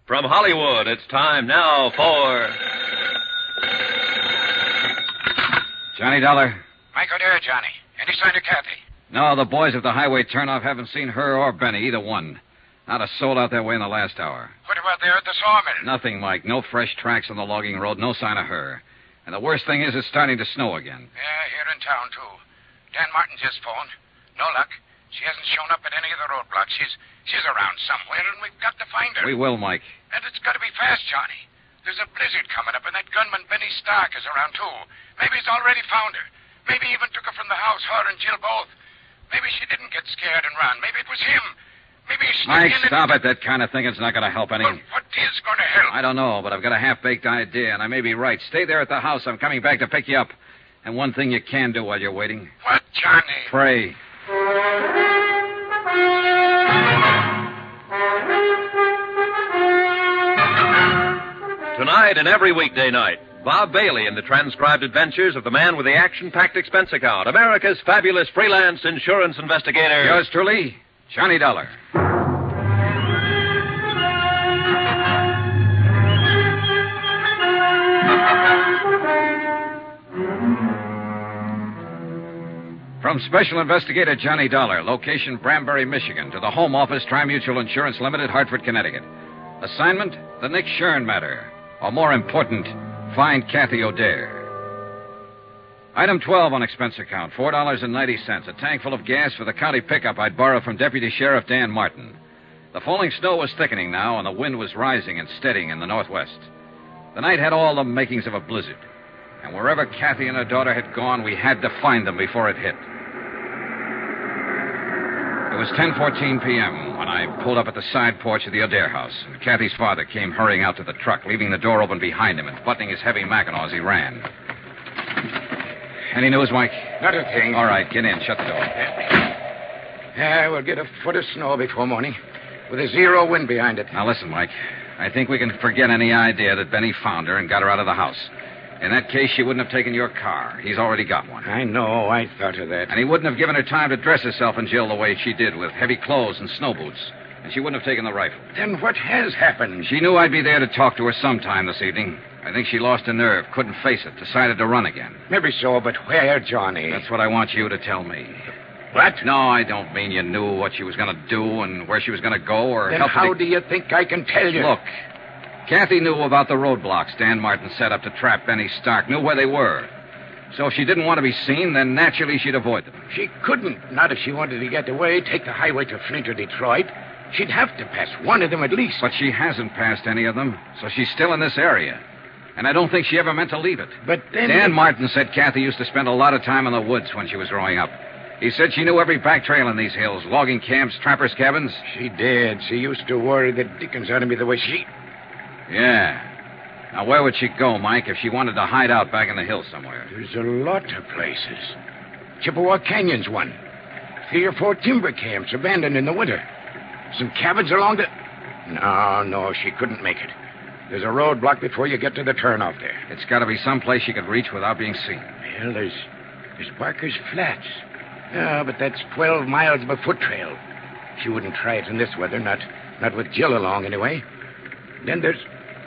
From Hollywood, it's time now for... Johnny Dollar. Mike O'Dare, Johnny. Any sign of Kathy? No, the boys at the highway turnoff haven't seen her or Benny, either one. Not a soul out that way in the last hour. What about there at the sawmill? Nothing, Mike. No fresh tracks on the logging road, no sign of her. And the worst thing is it's starting to snow again. Yeah, here in town, too. Dan Martin just phoned. No luck. She hasn't shown up at any of the roadblocks. She's around somewhere, and we've got to find her. We will, Mike. And it's got to be fast, Johnny. There's a blizzard coming up, and that gunman Benny Stark is around, too. Maybe he's already found her. Maybe even took her from the house, her and Jill both. Maybe she didn't get scared and run. Maybe it was him. Maybe he snuck Mike, in stop it. That kind of thinking's not going to help any. Well, what is going to help? I don't know, but I've got a half-baked idea, and I may be right. Stay there at the house. I'm coming back to pick you up. And one thing you can do while you're waiting. What, Johnny? Pray. Tonight and every weekday night, Bob Bailey in the transcribed adventures of the man with the action-packed expense account, America's fabulous freelance insurance investigator. Yours truly, Johnny Dollar. From Special Investigator Johnny Dollar, location Branbury, Michigan, to the Home Office, Tri-Mutual Insurance Limited, Hartford, Connecticut. Assignment, the Nick Shern matter. Or more important, find Kathy O'Dare. Item 12 on expense account, $4.90, a tank full of gas for the county pickup I'd borrowed from Deputy Sheriff Dan Martin. The falling snow was thickening now, and the wind was rising and steadying in the northwest. The night had all the makings of a blizzard. And wherever Kathy and her daughter had gone, we had to find them before it hit. It was 10:14 p.m. when I pulled up at the side porch of the O'Dare house, and Kathy's father came hurrying out to the truck, leaving the door open behind him and buttoning his heavy mackinaw as he ran. Any news, Mike? Not a thing. All right, get in. Shut the door. Yeah, we'll get a foot of snow before morning, with a zero wind behind it. Now, listen, Mike. I think we can forget any idea that Benny found her and got her out of the house. In that case, she wouldn't have taken your car. He's already got one. I know. I thought of that. And he wouldn't have given her time to dress herself and Jill the way she did, with heavy clothes and snow boots. And she wouldn't have taken the rifle. Then what has happened? She knew I'd be there to talk to her sometime this evening. I think she lost her nerve, couldn't face it, decided to run again. Maybe so, but where, Johnny? That's what I want you to tell me. What? No, I don't mean you knew what she was going to do and where she was going to go or Then help how her do you think I can tell you? Look, Kathy knew about the roadblocks Dan Martin set up to trap Benny Stark, knew where they were. So if she didn't want to be seen, then naturally she'd avoid them. She couldn't. Not if she wanted to get away, take the highway to Flint or Detroit. She'd have to pass one of them at least. But she hasn't passed any of them, so she's still in this area. And I don't think she ever meant to leave it. But then... Dan Martin said Kathy used to spend a lot of time in the woods when she was growing up. He said she knew every back trail in these hills, logging camps, trappers' cabins. She did. She used to worry the dickens out of me the way she... Yeah. Now, where would she go, Mike, if she wanted to hide out back in the hills somewhere? There's a lot of places. Chippewa Canyon's one. 3 or 4 timber camps abandoned in the winter. Some cabins along the... No, she couldn't make it. There's a roadblock before you get to the turnoff there. It's got to be someplace she could reach without being seen. Well, there's Barker's Flats. Yeah, but that's 12 miles of a foot trail. She wouldn't try it in this weather, not with Jill along anyway. Then there's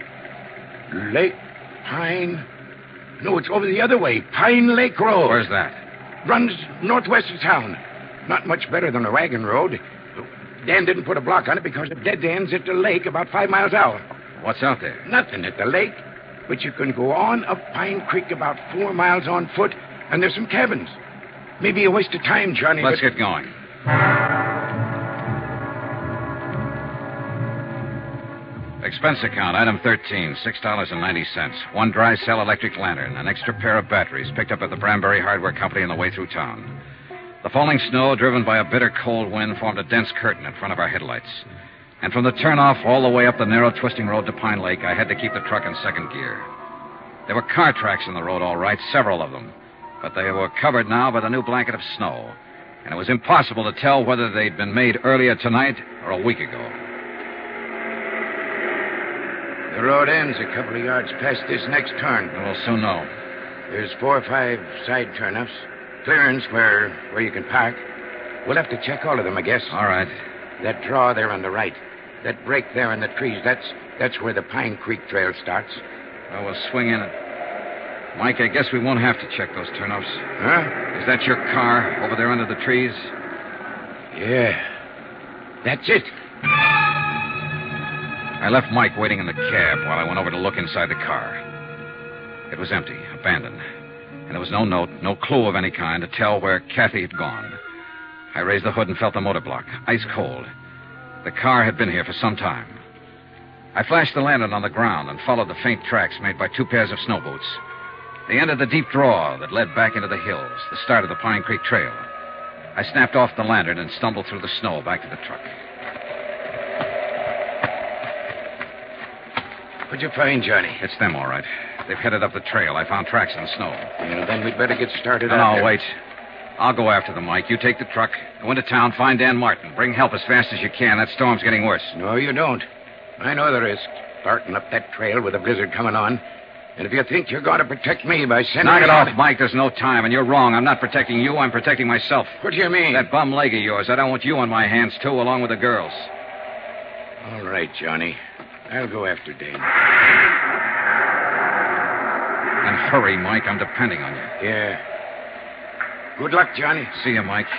Lake Pine. No, it's over the other way. Pine Lake Road. Where's that? Runs northwest of town. Not much better than a wagon road. Dan didn't put a block on it because it dead ends at the lake about 5 miles out. What's out there? Nothing at the lake. But you can go on up Pine Creek about 4 miles on foot, and there's some cabins. Maybe a waste of time, Johnny. Let's get going. Expense account, item 13, $6.90. 1 dry cell electric lantern, an extra pair of batteries picked up at the Branbury Hardware Company on the way through town. The falling snow, driven by a bitter cold wind, formed a dense curtain in front of our headlights. And from the turnoff all the way up the narrow twisting road to Pine Lake, I had to keep the truck in second gear. There were car tracks in the road, all right, several of them. But they were covered now by the new blanket of snow. And it was impossible to tell whether they'd been made earlier tonight or a week ago. The road ends a couple of yards past this next turn. We'll soon know. There's 4 or 5 side turnoffs. Clearance where you can park. We'll have to check all of them, I guess. All right. That draw there on the right. That break there in the trees, that's where the Pine Creek Trail starts. Well, we'll swing in it. Mike, I guess we won't have to check those turnips. Huh? Is that your car over there under the trees? Yeah. That's it. I left Mike waiting in the cab while I went over to look inside the car. It was empty, abandoned. And there was no note, no clue of any kind to tell where Kathy had gone. I raised the hood and felt the motor block, ice cold. The car had been here for some time. I flashed the lantern on the ground and followed the faint tracks made by 2 pairs of snow boots. They entered the deep draw that led back into the hills, the start of the Pine Creek Trail. I snapped off the lantern and stumbled through the snow back to the truck. What'd you find, Johnny? It's them, all right. They've headed up the trail. I found tracks in the snow. Yeah, then we'd better get started. No, wait. I'll go after them, Mike. You take the truck, go into town, find Dan Martin. Bring help as fast as you can. That storm's getting worse. No, you don't. I know the risk. Starting up that trail with a blizzard coming on. And if you think you're going to protect me by sending... Knock it off, Mike. There's no time, and you're wrong. I'm not protecting you. I'm protecting myself. What do you mean? That bum leg of yours. I don't want you on my hands, too, along with the girls. All right, Johnny. I'll go after Dane. And hurry, Mike. I'm depending on you. Yeah. Good luck, Johnny. See you, Mike.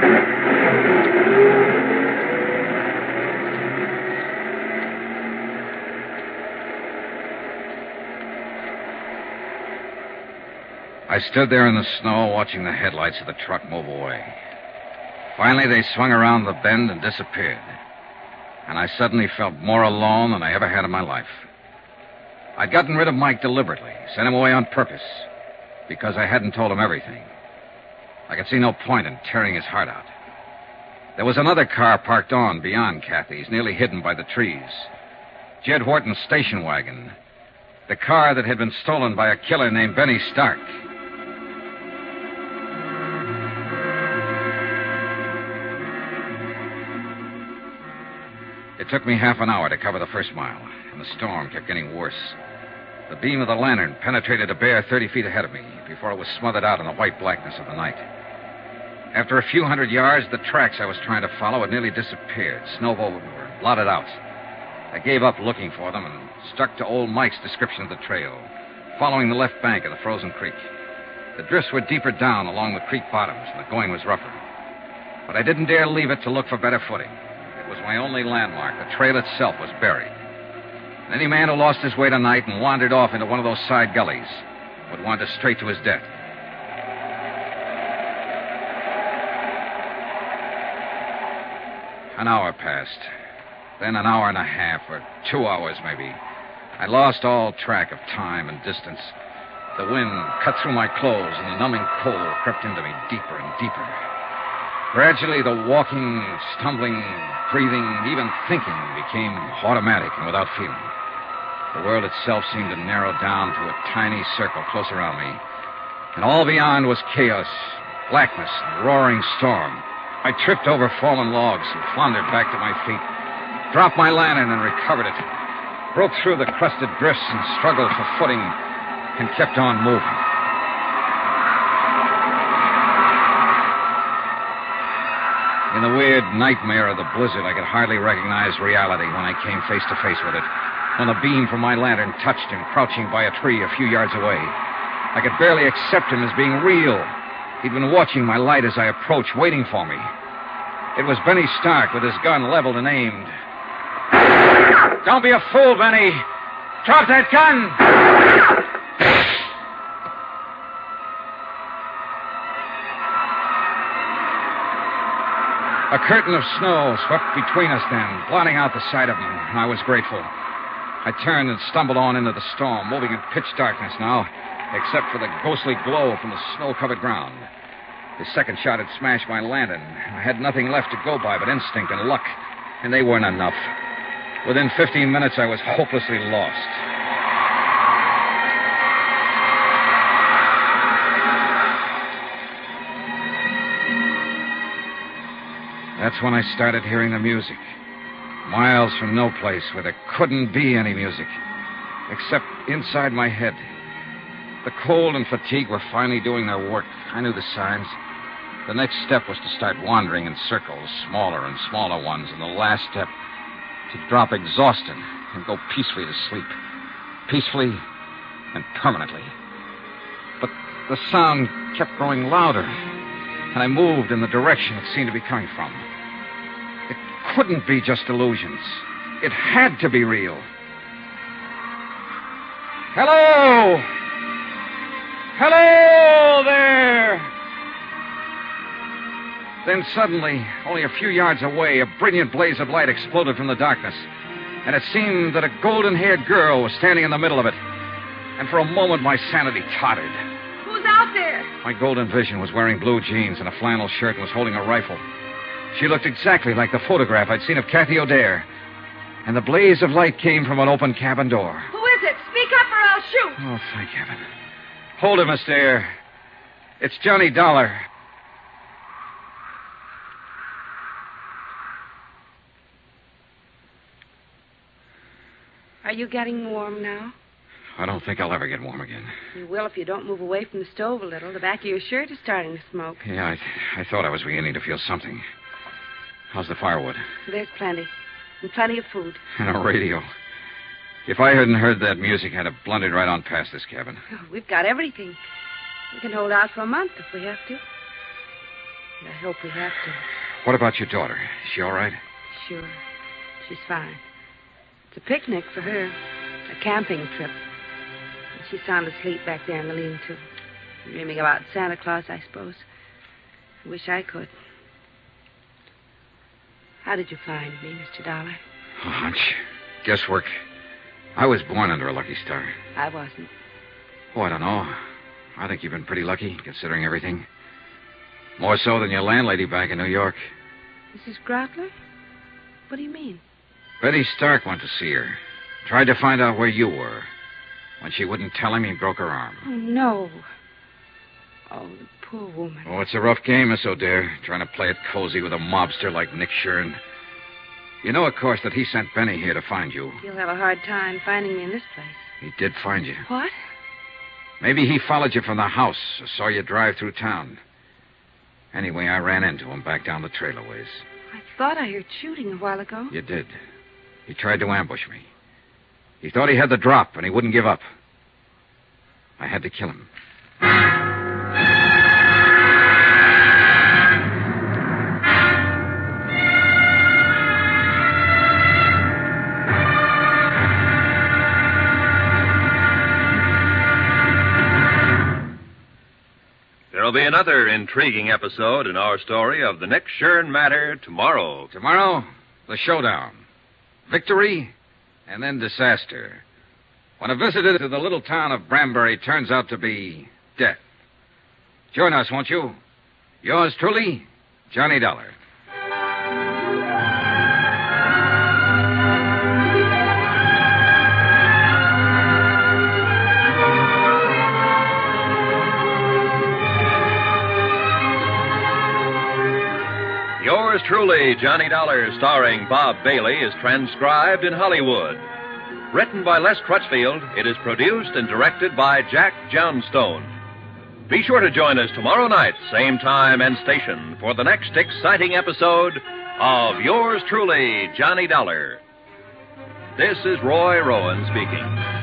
I stood there in the snow watching the headlights of the truck move away. Finally, they swung around the bend and disappeared. And I suddenly felt more alone than I ever had in my life. I'd gotten rid of Mike deliberately, sent him away on purpose, because I hadn't told him everything. I could see no point in tearing his heart out. There was another car parked on beyond Kathy's, nearly hidden by the trees. Jed Horton's station wagon. The car that had been stolen by a killer named Benny Stark. It took me half an hour to cover the first mile, and the storm kept getting worse. The beam of the lantern penetrated a bare 30 feet ahead of me before it was smothered out in the white blackness of the night. After a few hundred yards, the tracks I was trying to follow had nearly disappeared, snowed over, blotted out. I gave up looking for them and stuck to old Mike's description of the trail, following the left bank of the frozen creek. The drifts were deeper down along the creek bottoms, and the going was rougher. But I didn't dare leave it to look for better footing. It was my only landmark. The trail itself was buried. And any man who lost his way tonight and wandered off into one of those side gullies would wander straight to his death. An hour passed. Then an hour and a half, or 2 hours maybe. I lost all track of time and distance. The wind cut through my clothes, and the numbing cold crept into me deeper and deeper. Gradually, the walking, stumbling, breathing, even thinking became automatic and without feeling. The world itself seemed to narrow down to a tiny circle close around me. And all beyond was chaos, blackness, and roaring storm. I tripped over fallen logs and floundered back to my feet, dropped my lantern and recovered it, broke through the crusted drifts and struggled for footing, and kept on moving. In the weird nightmare of the blizzard, I could hardly recognize reality when I came face to face with it. When the beam from my lantern touched him, crouching by a tree a few yards away. I could barely accept him as being real. He'd been watching my light as I approached, waiting for me. It was Benny Stark with his gun leveled and aimed. Don't be a fool, Benny. Drop that gun! A curtain of snow swept between us then, blotting out the sight of him, and I was grateful. I turned and stumbled on into the storm, moving in pitch darkness now, except for the ghostly glow from the snow-covered ground. The second shot had smashed my lantern. I had nothing left to go by but instinct and luck, and they weren't enough. Within 15 minutes, I was hopelessly lost. That's when I started hearing the music. Miles from no place where there couldn't be any music, except inside my head. The cold and fatigue were finally doing their work. I knew the signs. The next step was to start wandering in circles, smaller and smaller ones, and the last step to drop exhausted and go peacefully to sleep. Peacefully and permanently. But the sound kept growing louder, and I moved in the direction it seemed to be coming from. It couldn't be just illusions. It had to be real. Hello! Hello there! Then suddenly, only a few yards away, a brilliant blaze of light exploded from the darkness. And it seemed that a golden-haired girl was standing in the middle of it. And for a moment, my sanity tottered. Who's out there? My golden vision was wearing blue jeans and a flannel shirt and was holding a rifle. She looked exactly like the photograph I'd seen of Kathy O'Dare. And the blaze of light came from an open cabin door. Who is it? Speak up or I'll shoot. Oh, thank heaven. Hold it, Miss Dare. It's Johnny Dollar. Are you getting warm now? I don't think I'll ever get warm again. You will if you don't move away from the stove a little. The back of your shirt is starting to smoke. Yeah, I thought I was beginning to feel something. How's the firewood? There's plenty. And plenty of food. And a radio. If I hadn't heard that music, I'd have blundered right on past this cabin. Oh, we've got everything. We can hold out for a month if we have to. And I hope we have to. What about your daughter? Is she all right? Sure. She's fine. It's a picnic for her. A camping trip. And she's sound asleep back there in the lean-to. Dreaming about Santa Claus, I suppose. I wish I could. How did you find me, Mr. Dollar? A hunch. Guesswork. I was born under a lucky star. I wasn't. Oh, I don't know. I think you've been pretty lucky, considering everything. More so than your landlady back in New York. Mrs. Groutler? What do you mean? Betty Stark went to see her. Tried to find out where you were. When she wouldn't tell him, he broke her arm. Oh, no. Oh, the poor woman. Oh, it's a rough game, Miss O'Dare, trying to play it cozy with a mobster like Nick Shern. You know, of course, that he sent Benny here to find you. He'll have a hard time finding me in this place. He did find you. What? Maybe he followed you from the house or saw you drive through town. Anyway, I ran into him back down the trailerways. I thought I heard shooting a while ago. You did. He tried to ambush me. He thought he had the drop, and he wouldn't give up. I had to kill him. There'll be another intriguing episode in our story of the Nick Shern matter tomorrow. Tomorrow, the showdown. Victory, and then disaster. When a visitor to the little town of Branbury turns out to be death. Join us, won't you? Yours truly, Johnny Dollar. Yours truly, Johnny Dollar, starring Bob Bailey, is transcribed in Hollywood. Written by Les Crutchfield, it is produced and directed by Jack Johnstone. Be sure to join us tomorrow night, same time and station, for the next exciting episode of Yours truly, Johnny Dollar. This is Roy Rowan speaking.